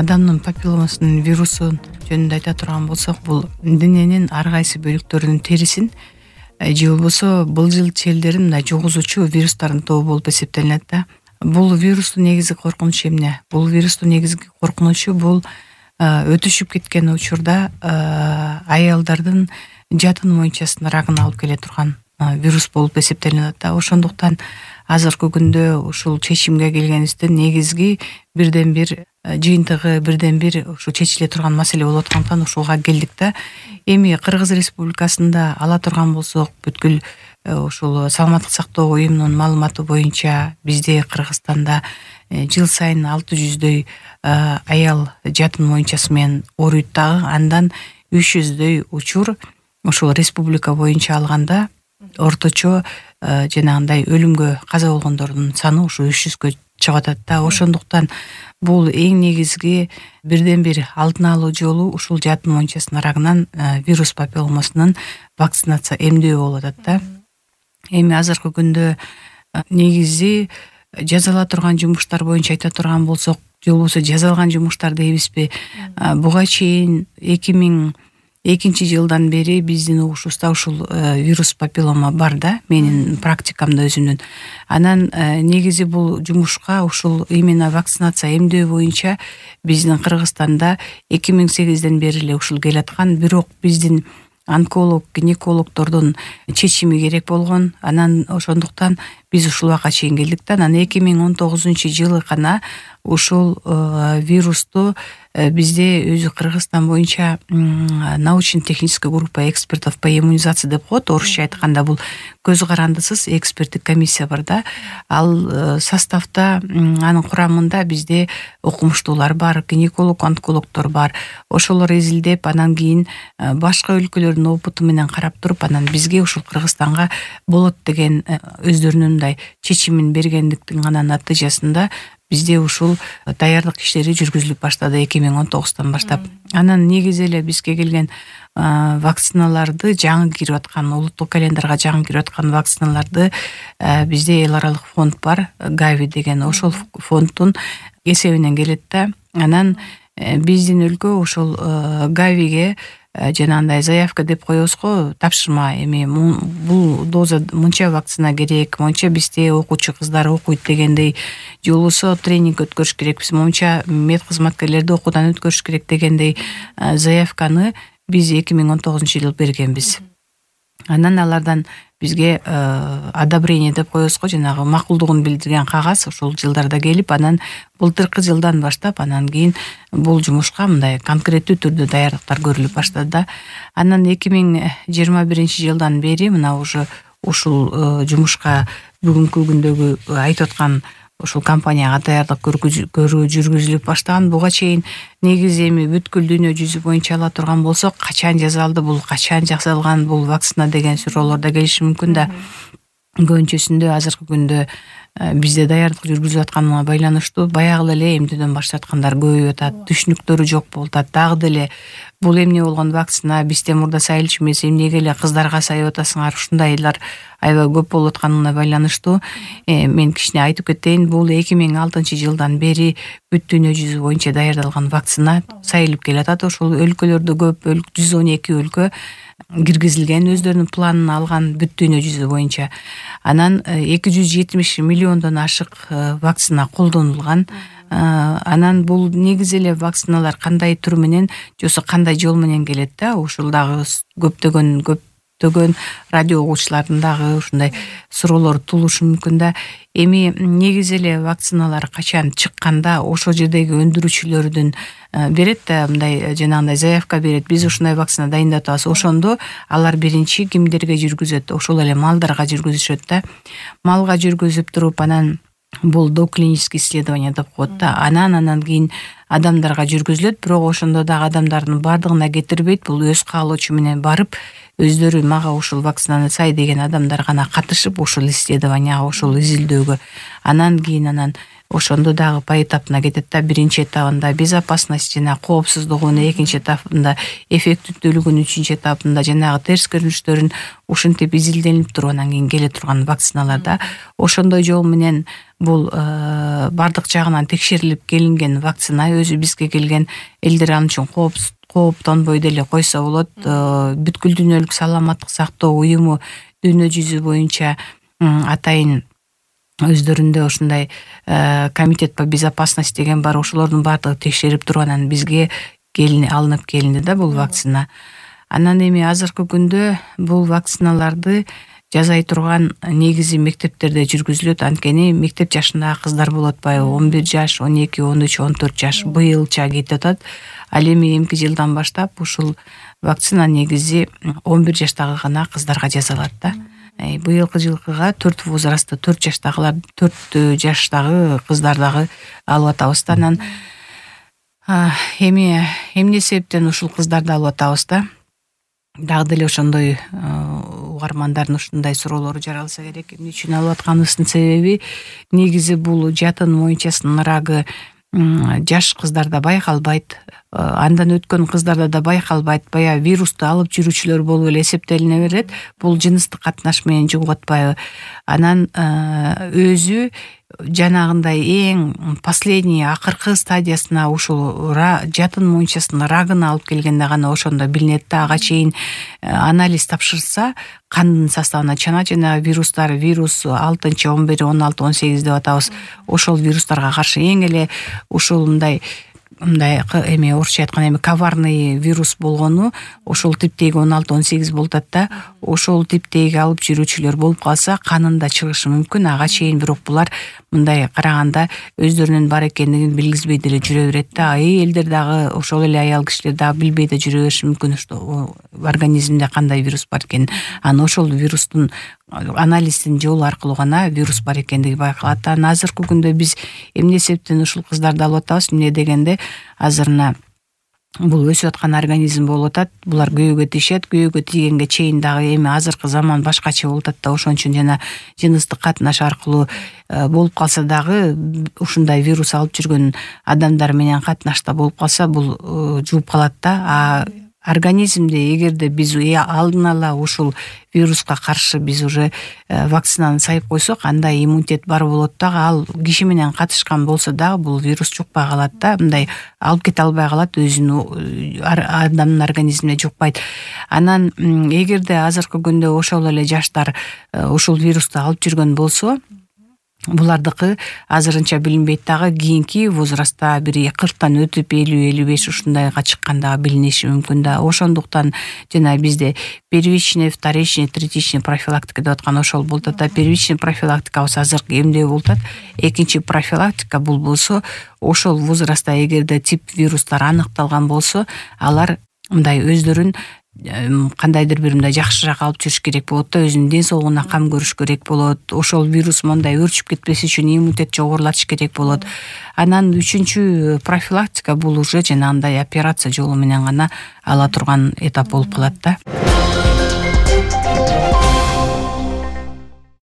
адамдын папилломасынын вирусун жөнүндө айта турган болсок, бул дененин ар кайсы бөлүктөрүнүн терисин же болбосо былжыл челдерин мындай жугузуучу вирустардын тобу болуп эсептелинет да. Бул вирустун негизги коркунучу эмне? Бул вирустун негизги коркунучу бул өтүшүп кеткен учурда аялдардын жатын моюнчасына рагын алып келе турган вирус болуп эсептелинет да. Ошондуктан азыркы күндө ушул чечимге келгенибизден негизги бирден бир жыйынтыгы, бирден бир ушу чечиле турган маселе болуп аткандыктан ушуга келдик да. Эми Кыргыз Республикасында ала турган болсок, бүткүл ушул саламаттык сактоо уюмунун маалыматы боюнча бизде Кыргызстанда жыл сайын 600дөй аял жатын моюнчасы менен ооруйт дагы. Андан 300дөй учур ушул республика боюнча алганда орточо жанагындай өлүмгө каза болгондордун саны ушу 300гө чыгып атат да. Ошондуктан бул эң негизги бирден бир алдын алуу жолу ушул жатын моюнчасынын рагынан вирус папилломасынын вакцинация эмдөө болуп атат да. Эми азыркы күндө негизи жазыла турган жумуштар боюнча айта турган болсок, же болбосо жазылган жумуштар дейбизби, буга чейин 2002-жылдан бери биздин угушубузда ушул вирус папиллома бар да, менин практикамда өзүмдүн. Анан негизи бул жумушка ушул именно вакцинация эмдөө боюнча биздин Кыргызстанда 2008ден бери эле ушул келаткан, бирок биздин онколог, гинекологдордун чечими керек болгон. Анан ошондуктан биз ушул убакка чейин келдик да. Анан 2019-жылы гана ушул вирусту бизде өзү Кыргызстан боюнча научно-техническая группа экспертов по иммунизации деп коет. Орусча айтканда бул көз карандысыз эксперттик комиссия бар да. Ал составда, анын курамында бизде окумуштуулар бар, гинеколог, онкологдор бар. Ошолор изилдеп, анан кийин башка өлкөлөрдүн опыту менен карап туруп, анан бизге ушул Кыргызстанга болот деген өздөрүнүн мындай чечимин бергендиктин гана натыйжасында бизде ушул даярдык иштери жүргүзүлүп баштады 2019 баштап. Анан негизи эле бизге келген вакциналарды жаңы кирип аткан, улуттук календарга жаңы кирип аткан вакциналарды бизде эл аралык фонд бар, Gavi деген, ошол фонддун эсебинен келет да. Анан биздин өлкө ошол Gaviге жанагындай заявка деп коебуз го, тапшырма, эми бул доза мынча вакцина керек, мынча бизде окуучу кыздар окуйт дегендей, же болбосо тренинг өткөрүш керек, биз мынча мед кызматкерлерди окуудан өткөрүш керек дегендей заявканы биз 2019-жылы бергенбиз. Анан алардан бизге одобрение деп коебуз го, жанагы макулдугун билдирген кагаз ушул жылдарда келип, анан былтыркы жылдан баштап, анан кийин бул жумушка мындай конкреттүү түрдө даярдыктар көрүлүп баштады да. Анан 2021-жылдан бери мына уже ушул жумушка бүгүнкү күндөгү айтып аткан ушул компанияга даярдык жүргүзүлүп баштаган. Буга чейин негизи эми бүткүл дүйнө жүзү боюнча ала турган болсок, качан жасалды бул, качан жасалган бул вакцина деген суроолор да келиши мүмкүн да. Көбүнчөсүндө азыркы күндө бизде даярдык жүргүзүлүп атканына байланыштуу баягы эле эмдөөдөн баштаткандар көбөйүп атат, түшүнүктөрү жок болуп атат. Дагы деле бул эмне болгон вакцина, бизде мурда сайылчу эмес, эмнеге эле кыздарга сайып атасыңар, ушундайлар аябай көп болуп атканына байланыштуу мен кичине айтып кетейин. Бул 2006-жылдан бери бүт дүйнө жүзү боюнча даярдалган вакцина сайылып келатат. Ошол өлкөлөрдө көп, 112 өлкө киргизилген, өздөрүнүн планын алган бүт дүйнө жүзү боюнча. Анан 270 миллиондон ашык вакцина колдонулган. Анан бул негизи эле вакциналар кандай түрү менен, жосо кандай жол менен келет да. Ушул дагы көптөгөн радио угуучулардын дагы ушундай суроолор туулушу мүмкүн да. Эми негизи эле вакциналар качан чыкканда ошол жердеги өндүрүүчүлөрдүн берет да, мындай жанагындай заявка берет. Биз ушундай вакцина дайындап атабыз. Ошондо алар биринчи кимдерге жүргүзөт? Ошол эле малдарга жүргүзүшөт да. Малга жүргүзүп туруп, анан бул доклинический исследование деп коет да. Анан кийин адамдарга жүргүзүлөт, бирок ошондо дагы адамдардын бардыгына кетирбейт. Бул өз каалоочу менен барып, өздөрү мага ушул вакцинаны сай деген адамдар гана катышып ушул исследованияга, ушул изилдөөгө. Анан кийин ошондо дагы поэтапна кетет да. Биринчи этабында безопасность жана коопсуздугун, экинчи этабында эффективдүүлүгүн, үчүнчү этабында жанагы терс көрүнүштөрүн ушинтип изилденип туруп анан кийин келе турган вакциналар да. Ошондой жол менен бул бардык жагынан текшерилип келинген вакцина, өзү бизге келген элдер ал үчүн кооптонбой деле койсо болот. Бүткүл дүйнөлүк саламаттык сактоо уюму дүйнө жүзү боюнча атайын өздөрүндө ушундай комитет по безопасности деген бар, ошолордун баардыгы текшерип туруп анан бизге алынып келинди да бул вакцина. Анан эми азыркы күндө бул вакциналарды жасай турган негизи мектептерде жүргүзүлөт. Анткени мектеп жашындагы кыздар болот атпайбы, 11 жаш, 12, 13, 14 жаш быйылча кетип атат. Ал эми эмки жылдан баштап ушул вакцина негизи 11 жаштагы гана кыздарга жасалат да. Быйылкы жылкыга 4 возрастта 4 жаштагылар, 4 жаштагы кыздар дагы алып атабыз да. Анан эмне себептен ушул кыздарды алып атабыз да? Дагы деле ошондой угармандардын ушундай суроолору жаралса керек. Эмне үчүн алып атканыбыздын себеби негизи бул жатын моюнчасынын рагы жаш кыздарда байкалбайт, андан өткөн кыздарда да байкалбайт. Баягы вирусту алып жүрүүчүлөр болуп эле эсептелине берет. Бул жыныстык катнаш менен жугуп атпайбы. Анан өзү жанагындай эң последний акыркы стадиясына ушул жатын моюнчасынын рагын алып келгенде гана ошондо билинет да. Ага чейин анализ тапшырса кандын составына жана вирустар, вирус 6, 11, 16, 18 деп атабыз. Ошол вирустарга каршы эң эле ушул эми орусча айтканда коварный вирус болгону ошол типтеги 16, 18 болуп атат да. Ошол типтеги алып жүрүүчүлөр болуп калса канында чыгышы мүмкүн. Ага чейин бирок булар мындай караганда өздөрүнүн бар экендигин билгизбей деле жүрө берет да. Элдер дагы ошол эле аял кишилер дагы билбей да жүрө бериши мүмкүн, что организмде кандай вирус бар экенин. Анан ошол вирустун анализдин жолу аркылуу гана вирус бар экендиги байкалат. Азыркы күндө биз эмне себептен ушул кыздарды алып атабыз? Эмне дегенде азыр бул өсүп аткан организм болуп атат. Булар күйөөгө тийишет. Күйөөгө тийгенге чейин дагы эми азыркы заман башкача болуп атат да. Ошон үчүн жана жыныстык катнаш аркылуу болуп калса дагы ушундай вирус алып жүргөн адамдар менен катнашта болуп калса бул жууп калат да. Организмде эгерде биз алдын ала ушул вируска каршы биз уже вакцинаны сайып койсок, андай иммунитет бар болот дагы. Ал киши менен катышкан болсо дагы бул вирус жукпай калат да. Мындай алып кете албай калат, өзүнүн адамдын организмине жукпайт. Анан эгерде азыркы күндө ошол эле жаштар ушул вирусту алып жүргөн болсо, булардыкы азырынча билинбейт дагы. Кийинки возрастта бир 40тан өтүп 50-55 ушундайга чыкканда билиниши мүмкүн да. Ошондуктан жана бизде первичный, вторичный, третичный профилактика деп аткан ошол болуп атат. Первичный профилактикабыз азыркы эмдөө болуп атат. Экинчи профилактика бул болсо, ошол возрастта эгерде тип вирустар аныкталган болсо, алар мындай өздөрүн кандайдыр бир мындай жакшыраак алып жүрүш керек болот да, өзүнүн ден соолугуна кам көрүш керек болот. Ошол вирус мындай өрчүп кетпеш үчүн иммунитет жогорулатыш керек болот. Анан үчүнчү профилактика бул уже жанагындай операция жолу менен гана ала турган этап болуп калат да.